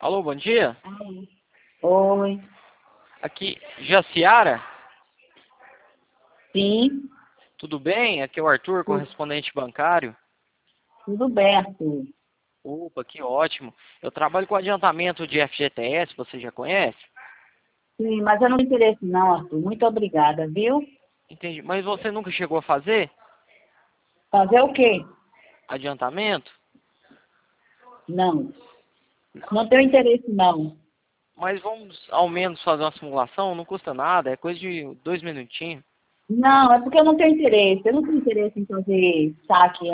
Alô, bom dia. Oi. Aqui, Jaciara, Sim, tudo bem? Aqui é o Arthur, tu- correspondente bancário. tudo bem, Arthur. Opa, que ótimo. Eu trabalho com adiantamento de FGTS, você já conhece? Sim, mas eu não me interesso não, Arthur. Muito obrigada, viu? Entendi. Mas você nunca chegou a fazer Fazer o quê? adiantamento? Não. Não tenho interesse, não. Mas vamos ao menos fazer uma simulação, não custa nada, é coisa de 2 minutinhos. Não, é porque eu não tenho interesse. Eu não tenho interesse em fazer saque